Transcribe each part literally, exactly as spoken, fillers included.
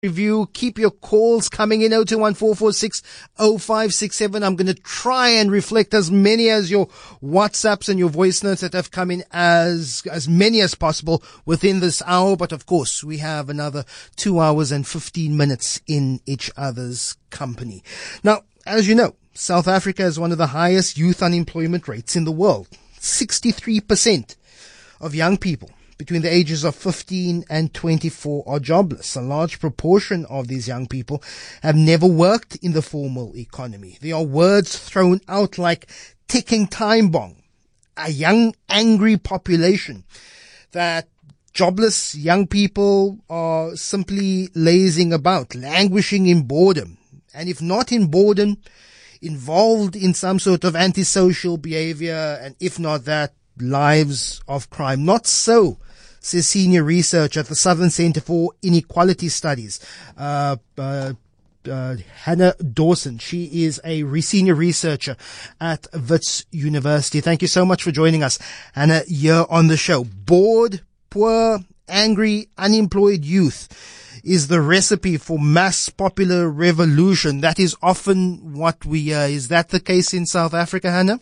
Review. Keep your calls coming in. oh two one four four six oh five six seven. I'm going to try and reflect as many as your WhatsApps and your voice notes that have come in as as many as possible within this hour. But of course, we have another two hours and fifteen minutes in each other's company. Now, as you know, South Africa has one of the highest youth unemployment rates in the world. sixty-three percent of young people between the ages of fifteen and twenty-four are jobless. A large proportion of these young people have never worked in the formal economy. There are words thrown out like ticking time bomb, a young, angry population, that jobless young people are simply lazing about, languishing in boredom. And if not in boredom, involved in some sort of antisocial behavior, and if not that, lives of crime. Not so, says senior researcher at the Southern Center for Inequality Studies, uh, uh, uh, Hannah Dawson. She is a re- senior researcher at Wits University. Thank you so much for joining us, Hannah, here on the show. Bored, poor, angry, unemployed youth is the recipe for mass popular revolution. That is often what we hear. Is that the case in South Africa, Hannah?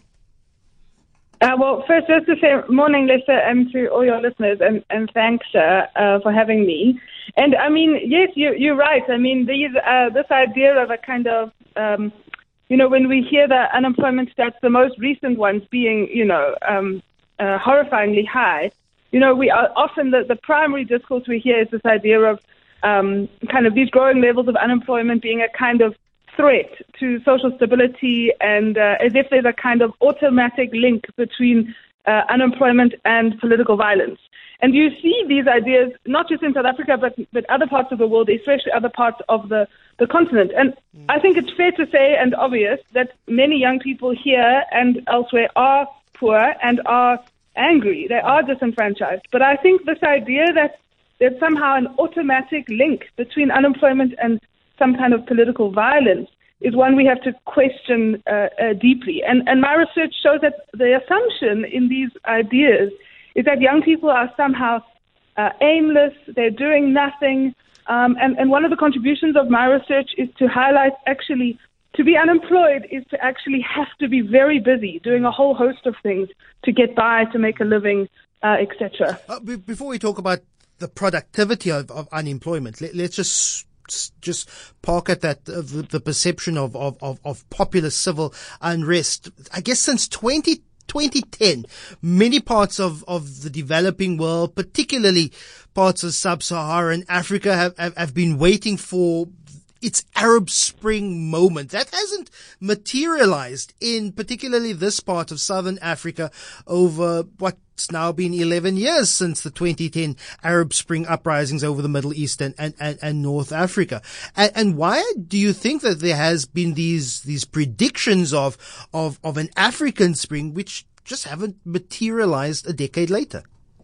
Uh, well, first, just to say morning, Lisa, and to all your listeners, and, and thanks uh, uh, for having me. And, I mean, yes, you, you're right. I mean, these, uh, this idea of a kind of, um, you know, when we hear the unemployment stats, the most recent ones being, you know, um, uh, horrifyingly high, you know, we are often, the, the primary discourse we hear is this idea of um, kind of these growing levels of unemployment being a kind of threat to social stability, and uh, as if there's a kind of automatic link between uh, unemployment and political violence. And you see these ideas not just in South Africa, but, but other parts of the world, especially other parts of the, the continent. And mm. I think it's fair to say and obvious that many young people here and elsewhere are poor and are angry. They are disenfranchised. But I think this idea that there's somehow an automatic link between unemployment and some kind of political violence is one we have to question uh, uh, deeply. And, and my research shows that the assumption in these ideas is that young people are somehow uh, aimless, they're doing nothing. Um, and, and one of the contributions of my research is to highlight actually to be unemployed is to actually have to be very busy, doing a whole host of things to get by, to make a living, uh, et cetera. Uh, b- before we talk about the productivity of, of unemployment, let, let's just just park at that, uh, the, the perception of, of, of, of popular civil unrest. I guess since twenty ten, many parts of, of the developing world, particularly parts of sub-Saharan Africa, have, have, have been waiting for its Arab Spring moment. That hasn't materialized in particularly this part of Southern Africa over what's now been eleven years since the twenty ten Arab Spring uprisings over the Middle East and, and, and, and North Africa. And, and why do you think that there has been these, these predictions of, of, of an African Spring which just haven't materialized a decade later?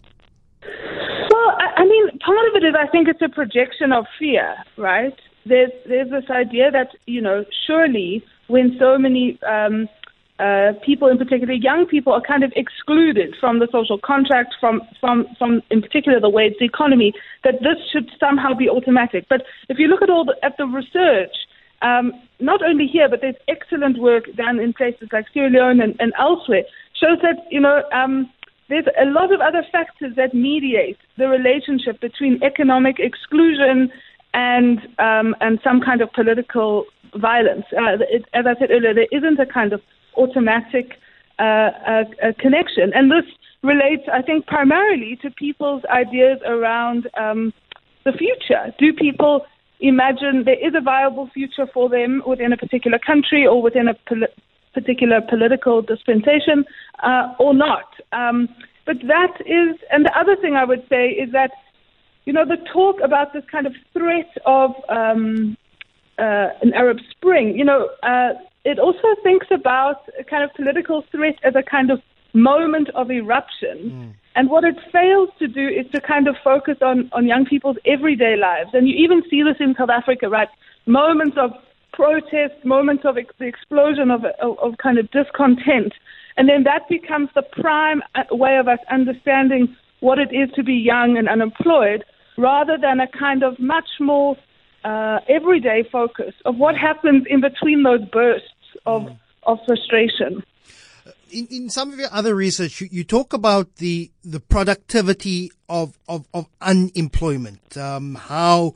Well, I, I mean, part of it is I think it's a projection of fear, right? There's there's this idea that, you know, surely when so many um, uh, people, in particular young people, are kind of excluded from the social contract, from, from, from in particular the wage economy, that this should somehow be automatic. But if you look at all the, at the research, um, not only here, but there's excellent work done in places like Sierra Leone and, and elsewhere, shows that, you know, um, there's a lot of other factors that mediate the relationship between economic exclusion and um, and some kind of political violence. Uh, it, as I said earlier, there isn't a kind of automatic uh, uh, uh, connection. And this relates, I think, primarily to people's ideas around um, the future. Do people imagine there is a viable future for them within a particular country or within a pol- particular political dispensation uh, or not? Um, but that is, and the other thing I would say is that, you know, the talk about this kind of threat of um, uh, an Arab Spring, you know, uh, it also thinks about a kind of political threat as a kind of moment of eruption. Mm. And what it fails to do is to kind of focus on, on young people's everyday lives. And you even see this in South Africa, right? Moments of protest, moments of ex- the explosion of, of, of kind of discontent. And then that becomes the prime way of us understanding what it is to be young and unemployed, rather than a kind of much more uh, everyday focus of what happens in between those bursts of, mm. of frustration. In, in some of your other research, you, you talk about the the productivity of of, of unemployment, um, how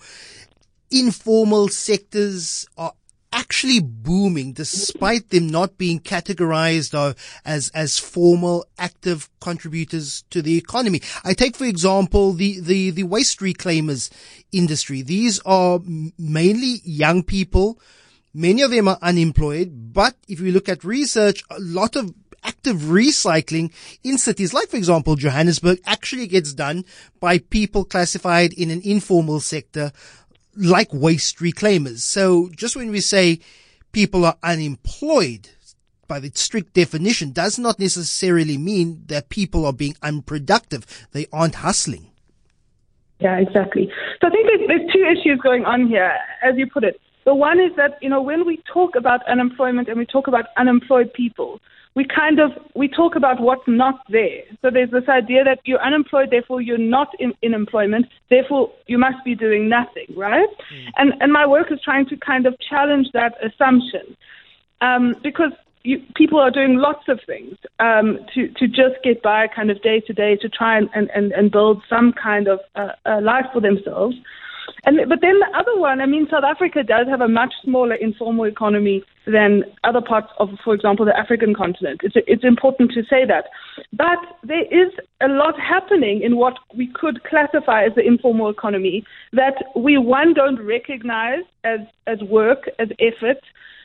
informal sectors are actually booming despite them not being categorized uh, as as formal active contributors to the economy. I take, for example, the the the waste reclaimers industry. These are mainly young people. Many of them are unemployed, but if you look at research, a lot of active recycling in cities like, for example, Johannesburg actually gets done by people classified in an informal sector like waste reclaimers. So just when we say people are unemployed, by the strict definition, does not necessarily mean that people are being unproductive. They aren't hustling. Yeah, exactly. So I think there's, there's two issues going on here, as you put it. The one is that, you know, when we talk about unemployment and we talk about unemployed people, we kind of, we talk about what's not there. So there's this idea that you're unemployed, therefore you're not in, in employment, therefore you must be doing nothing, right? Mm. And and my work is trying to kind of challenge that assumption, um, because you, people are doing lots of things um, to, to just get by kind of day to day to try and, and, and build some kind of uh, uh, life for themselves. And but then the other one, I mean, South Africa does have a much smaller informal economy than other parts of, for example, the African continent. It's it's important to say that. But there is a lot happening in what we could classify as the informal economy that we, one, don't recognize as, as work, as effort,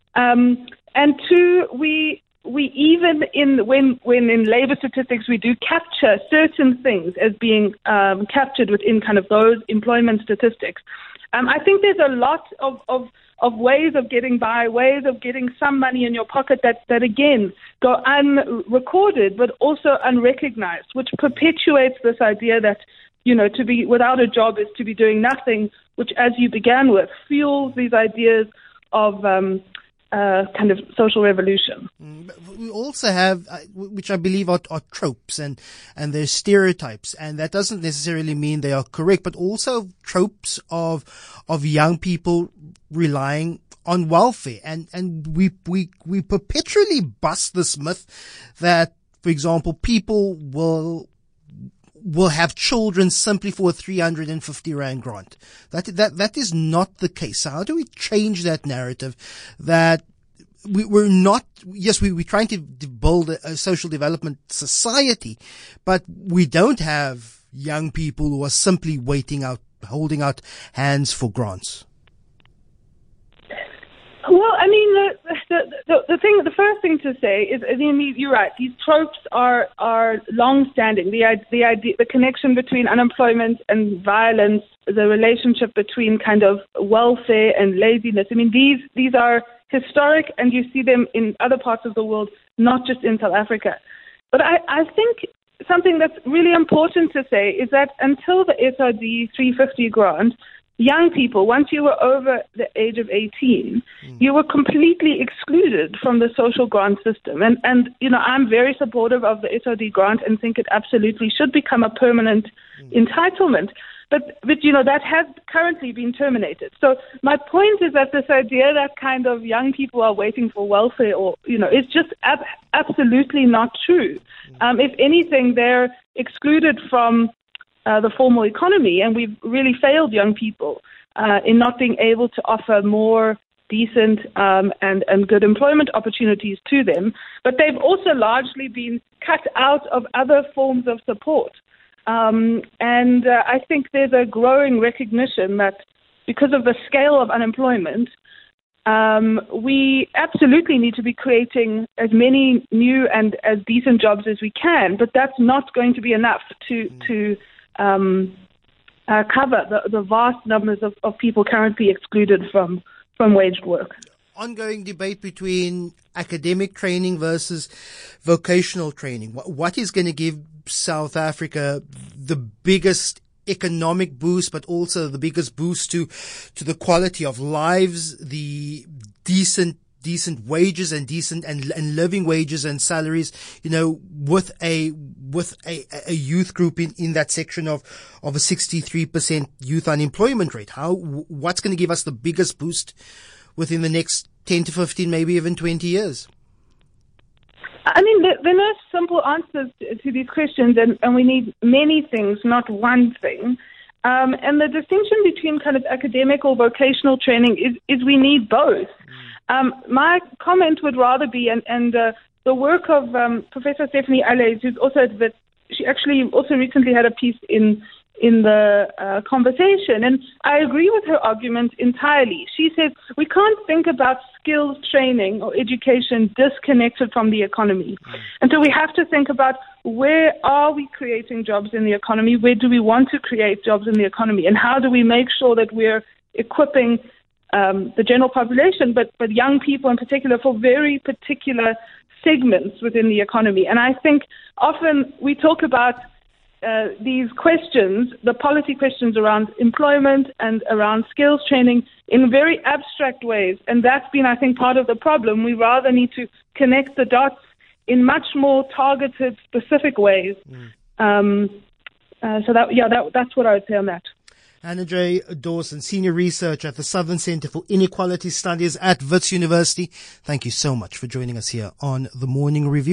um, and two, we we even in when when in labor statistics we do capture certain things as being um, captured within kind of those employment statistics. Um, I think there's a lot of, of of ways of getting by, ways of getting some money in your pocket that, that again go unrecorded but also unrecognized, which perpetuates this idea that, you know, to be without a job is to be doing nothing, which, as you began with, fuels these ideas of um, Uh, kind of social revolution. Mm, but we also have, uh, which I believe are, are tropes and, and they're stereotypes, and that doesn't necessarily mean they are correct, but also tropes of, of young people relying on welfare. And, and we, we, we perpetually bust this myth that, for example, people will, will have children simply for a three hundred fifty rand grant. That, that, that is not the case. So how do we change that narrative that we, we're not, yes, we, we're trying to build a, a social development society, but we don't have young people who are simply waiting out, holding out hands for grants? Well, I mean, the, the the the thing, the first thing to say is, I mean, you're right. These tropes are are long-standing. The the idea, the connection between unemployment and violence, the relationship between kind of welfare and laziness. I mean, these these are historic, and you see them in other parts of the world, not just in South Africa. But I, I think something that's really important to say is that until the S R D three fifty grant, young people, once you were over the age of eighteen, mm. you were completely excluded from the social grant system. And, and, you know, I'm very supportive of the S R D grant and think it absolutely should become a permanent mm. entitlement. But, but, you know, that has currently been terminated. So my point is that this idea that kind of young people are waiting for welfare or, you know, is just ab- absolutely not true. Mm. Um, if anything, they're excluded from Uh, the formal economy, and we've really failed young people uh, in not being able to offer more decent um, and, and good employment opportunities to them. But they've also largely been cut out of other forms of support. Um, and uh, I think there's a growing recognition that because of the scale of unemployment, um, we absolutely need to be creating as many new and as decent jobs as we can, but that's not going to be enough to to Um, uh, cover the, the vast numbers of, of people currently excluded from, from waged work. Ongoing debate between academic training versus vocational training. What, what is going to give South Africa the biggest economic boost, but also the biggest boost to, to the quality of lives, the decent decent wages and decent and, and living wages and salaries, you know, with a, with a, a youth group in, in that section of, of a sixty-three percent youth unemployment rate? How, what's going to give us the biggest boost within the next ten to fifteen, maybe even twenty years? I mean, there, there are no simple answers to, to these questions, and, and we need many things, not one thing. Um, and the distinction between kind of academic or vocational training is, is we need both. Um, my comment would rather be, and, and uh, the work of um, Professor Stephanie Allais, who's also at Wits, she actually also recently had a piece in in the uh, conversation, and I agree with her argument entirely. She says we can't think about skills training or education disconnected from the economy. Mm. And so we have to think about where are we creating jobs in the economy, where do we want to create jobs in the economy, and how do we make sure that we're equipping um, the general population, but, but young people in particular, for very particular segments within the economy. And I think often we talk about Uh, these questions, the policy questions around employment and around skills training, in very abstract ways. And that's been, I think, part of the problem. We rather need to connect the dots in much more targeted, specific ways. Mm. Um, uh, so that, yeah, that, that's what I would say on that. Anna-Jay Dawson, Senior Researcher at the Southern Centre for Inequality Studies at Wits University. Thank you so much for joining us here on The Morning Review.